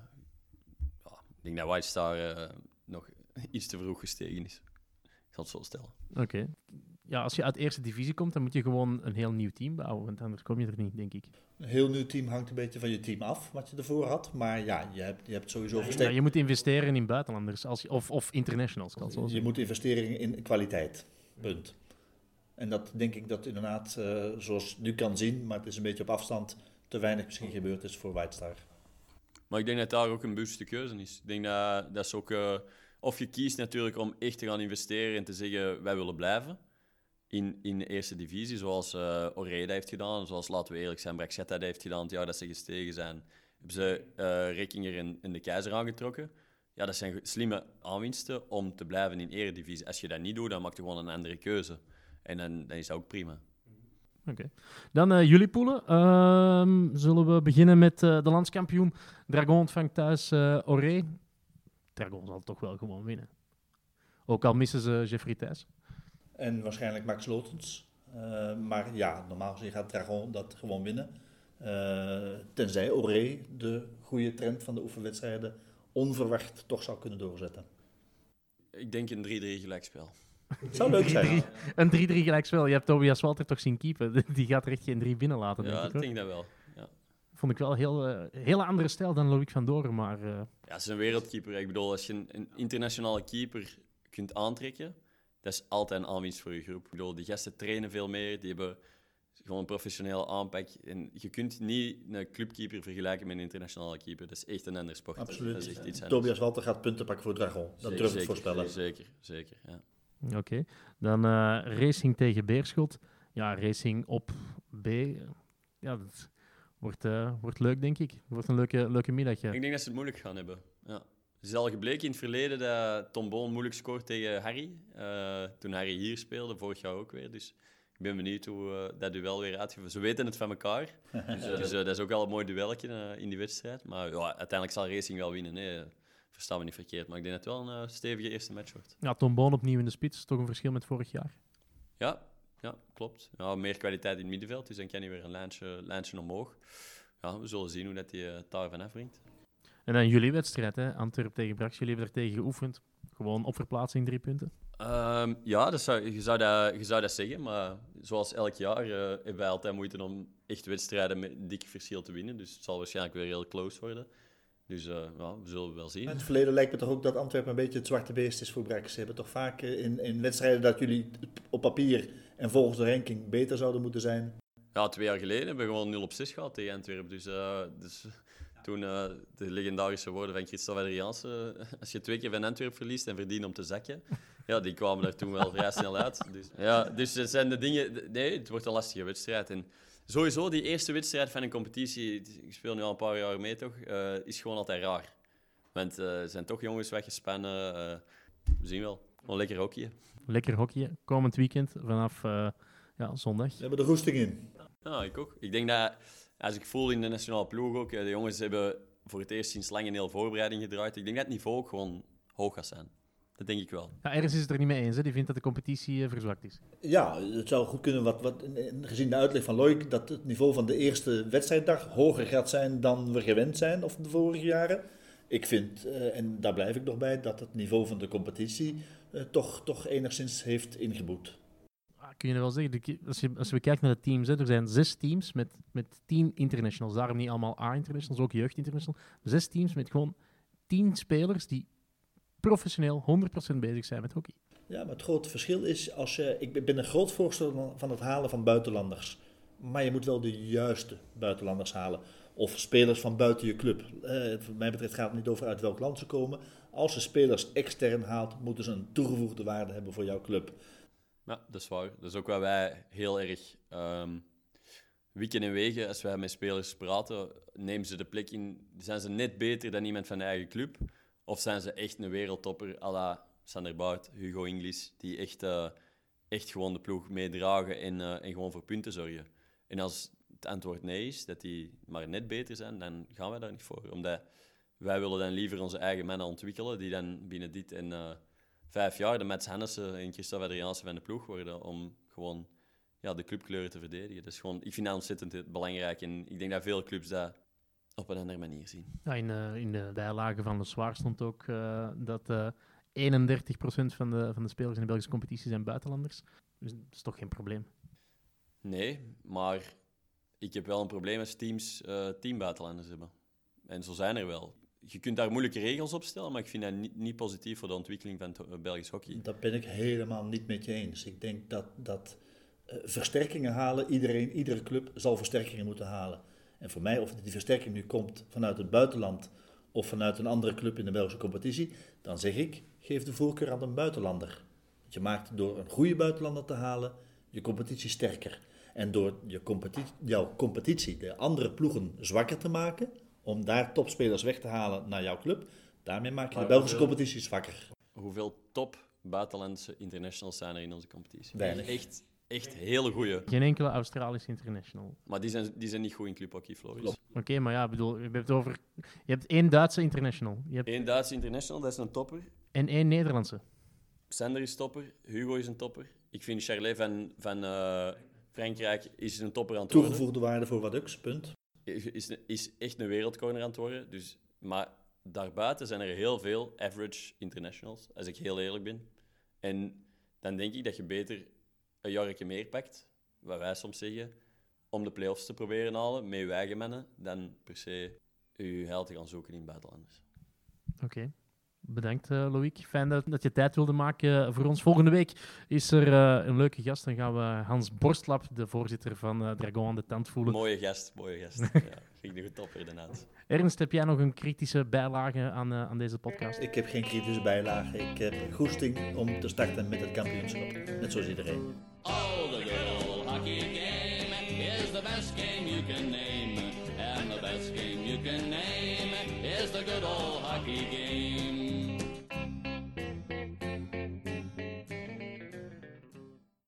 ja, ik denk dat White Star uh, nog iets te vroeg gestegen is. Ik zal het zo stellen. Oké. Okay. Ja, als je uit de eerste divisie komt, dan moet je gewoon een heel nieuw team bouwen, want anders kom je er niet, denk ik. Een heel nieuw team hangt een beetje van je team af, wat je ervoor had. Maar ja, je hebt, je hebt sowieso... Ja, ja, je moet investeren in buitenlanders als je, of, of internationals. Kan zo je moet investeren in kwaliteit. Punt. En dat denk ik dat inderdaad, uh, zoals je nu kan zien, maar het is een beetje op afstand, te weinig misschien gebeurd is voor White Star. Maar ik denk dat daar ook een bewuste keuze is. Ik denk dat dat is ook... Uh, of je kiest natuurlijk om echt te gaan investeren en te zeggen, wij willen blijven. In, in de eerste divisie, zoals uh, Oreda heeft gedaan, zoals, laten we eerlijk zijn, Braxetta dat heeft gedaan het jaar dat ze gestegen zijn. Hebben ze uh, Rekinger en, en de Keizer aangetrokken. Ja, dat zijn slimme aanwinsten om te blijven in eredivisie. Als je dat niet doet, dan maak je gewoon een andere keuze. En dan, dan is dat ook prima. Oké. Okay. Dan uh, jullie poelen. Uh, zullen we beginnen met uh, de landskampioen. Dragon ontvangt thuis uh, Oré. Dragon zal toch wel gewoon winnen. Ook al missen ze Jeffrey Thijs. En waarschijnlijk Max Lotens. Uh, maar ja, normaal gezien gaat Dragon dat gewoon winnen. Uh, tenzij Oré de goede trend van de oefenwedstrijden onverwacht toch zou kunnen doorzetten. Ik denk een drie drie gelijkspel. Het zou leuk zijn. Een drie drie gelijkspel. Je hebt Tobias Walter toch zien keepen. Die gaat er echt geen drie binnen laten, denk ja, ik. Ja, ik denk dat wel. Ja. Vond ik wel een heel, uh, hele andere stijl dan Loïc van Doren, maar... Uh... Ja, het is een wereldkeeper. Ik bedoel, als je een, een internationale keeper kunt aantrekken, dat is altijd een aanwinst voor je groep. Ik bedoel, die gasten trainen veel meer, die hebben gewoon een professionele aanpak. En je kunt niet een clubkeeper vergelijken met een internationale keeper. Dat is echt een ander sport. Absoluut. Dat is echt iets Tobias Walter gaat punten pakken voor Dragon. Dat zeker, durf ik zeker, voorspellen. Zeker, zeker. Ja. Oké. Okay. Dan uh, Racing tegen Beerschot. Ja, Racing op B. Ja, dat wordt, uh, wordt leuk, denk ik. Het wordt een leuke, leuke middag. Ja. Ik denk dat ze het moeilijk gaan hebben. Ja. Het is al gebleken in het verleden dat Tom Boon moeilijk scoort tegen Harry. Uh, toen Harry hier speelde, vorig jaar ook weer. Dus ik ben benieuwd hoe uh, dat duel weer uitgeeft. Ze weten het van elkaar. Dus, uh, dus uh, dat is ook wel een mooi duelletje uh, in die wedstrijd. Maar ja, uiteindelijk zal Racing wel winnen. Nee, verstaan we niet verkeerd. Maar ik denk dat het wel een uh, stevige eerste match wordt. Ja, Tom Boon opnieuw in de spits. Toch een verschil met vorig jaar. Ja, ja klopt. Ja, meer kwaliteit in het middenveld. Dus dan kan hij weer een lijntje, lijntje omhoog. Ja, we zullen zien hoe dat hij uh, daarvan afbrengt. En dan jullie wedstrijd, hè? Antwerp tegen Brax. Jullie hebben er tegen geoefend. Gewoon op verplaatsing drie punten. Um, ja, dat zou, je, zou dat, je zou dat zeggen. Maar zoals elk jaar uh, hebben wij altijd moeite om echt wedstrijden met dik verschil te winnen. Dus het zal waarschijnlijk weer heel close worden. Dus uh, ja, we zullen wel zien. In het verleden lijkt me toch ook dat Antwerpen een beetje het zwarte beest is voor Brax. Ze hebben toch vaak in, in wedstrijden dat jullie op papier en volgens de ranking beter zouden moeten zijn. Ja, twee jaar geleden hebben we gewoon nul op zes gehad tegen Antwerpen. Dus... Uh, dus Toen uh, de legendarische woorden van Christophe Adriaanse, uh, als je twee keer van Antwerpen verliest en verdient om te zakken, ja, die kwamen er toen wel vrij snel uit. Dus, ja, dus het zijn de dingen... Nee, het wordt een lastige wedstrijd. En sowieso, die eerste wedstrijd van een competitie, ik speel nu al een paar jaar mee toch, uh, is gewoon altijd raar. Want uh, er zijn toch jongens weggespannen. Uh, we zien wel. Gewoon lekker hockeyen. Lekker hockeyen. Komend weekend vanaf uh, ja, zondag. We hebben de roesting in. Ja, ik ook. Ik denk dat... Als ik voel in de nationale ploeg ook, de jongens hebben voor het eerst sinds lang een heel voorbereiding gedraaid. Ik denk dat het niveau ook gewoon hoog gaat zijn. Dat denk ik wel. Ja, Ernst is het er niet mee eens. Hè? Die vindt dat de competitie uh, verzwakt is. Ja, het zou goed kunnen, wat, wat, gezien de uitleg van Loïc, dat het niveau van de eerste wedstrijddag hoger gaat zijn dan we gewend zijn of de vorige jaren. Ik vind, uh, en daar blijf ik nog bij, dat het niveau van de competitie uh, toch, toch enigszins heeft ingeboet. Kun je wel zeggen, als je, als we kijken naar de teams, hè, er zijn zes teams met, met tien internationals. Daarom niet allemaal A-internationals, ook jeugd-internationals. Zes teams met gewoon tien spelers die professioneel honderd procent bezig zijn met hockey. Ja, maar het grote verschil is, als je, ik ben een groot voorstander van het halen van buitenlanders. Maar je moet wel de juiste buitenlanders halen. Of spelers van buiten je club. Uh, wat mij betreft gaat het niet over uit welk land ze komen. Als je spelers extern haalt, moeten ze een toegevoegde waarde hebben voor jouw club. Ja, dat is waar. Dat is ook wat wij heel erg um, wikken en wegen. Als wij met spelers praten, nemen ze de plek in. Zijn ze net beter dan iemand van de eigen club? Of zijn ze echt een wereldtopper à la Sander Bout, Hugo Inglis, die echt, uh, echt gewoon de ploeg meedragen en, uh, en gewoon voor punten zorgen? En als het antwoord nee is, dat die maar net beter zijn, dan gaan wij daar niet voor. Omdat wij willen dan liever onze eigen mannen ontwikkelen, die dan binnen dit en uh, vijf jaar de Mats Hannessen en Christophe Adriaanse van de ploeg worden, om gewoon ja, de clubkleuren te verdedigen. Dat is gewoon, ik vind dat ontzettend belangrijk en ik denk dat veel clubs dat op een andere manier zien. Ja, in, uh, in de bijlage van de Zwaar stond ook uh, dat uh, eenendertig procent van de, van de spelers in de Belgische competitie zijn buitenlanders. Dus dat is toch geen probleem? Nee, maar ik heb wel een probleem als teams uh, teambuitenlanders hebben. En zo zijn er wel. Je kunt daar moeilijke regels op stellen, maar ik vind dat niet, niet positief voor de ontwikkeling van het Belgisch hockey. Dat ben ik helemaal niet met je eens. Ik denk dat, dat uh, versterkingen halen, iedereen, iedere club zal versterkingen moeten halen. En voor mij, of die versterking nu komt vanuit het buitenland of vanuit een andere club in de Belgische competitie, dan zeg ik, geef de voorkeur aan een buitenlander. Je maakt door een goede buitenlander te halen je competitie sterker. En door je competitie, jouw competitie, de andere ploegen zwakker te maken, om daar topspelers weg te halen naar jouw club, daarmee maak je de Belgische competitie zwakker. Hoeveel top buitenlandse internationals zijn er in onze competitie? Weinig. Echt, echt hele goeie. Geen enkele Australische international. Maar die zijn, die zijn niet goed in clubhockey, Floris. Klopt. Oké, okay, maar ja, bedoel, je hebt het over. Je hebt één Duitse international. Je hebt Eén Duitse international, dat is een topper. en één Nederlandse. Sander is topper, Hugo is een topper. Ik vind Charlet van, van uh, Frankrijk is een topper aan het worden. Toegevoegde waarde voor Vadux, punt. Is, is echt een wereldcorner aan het worden. Dus, maar daarbuiten zijn er heel veel average internationals, als ik heel eerlijk ben. En dan denk ik dat je beter een jaartje meer pakt, wat wij soms zeggen, om de play-offs te proberen halen met je eigen mannen, dan per se je heil te gaan zoeken in buitenlanders. Oké. Okay. Bedankt, uh, Loïc. Fijn dat, dat je tijd wilde maken voor ons. Volgende week is er uh, een leuke gast. Dan gaan we Hans Borstlap, de voorzitter van uh, Dragon, aan de tand voelen. Mooie gast, mooie gast. Ja, vind ik een topper inderdaad. Ernst, heb jij nog een kritische bijlage aan, uh, aan deze podcast? Ik heb geen kritische bijlage. Ik heb goesting om te starten met het kampioenschap. Net zoals iedereen. Oh, the good old hockey game is the best game you can name. And the best game you can name is the good old hockey game.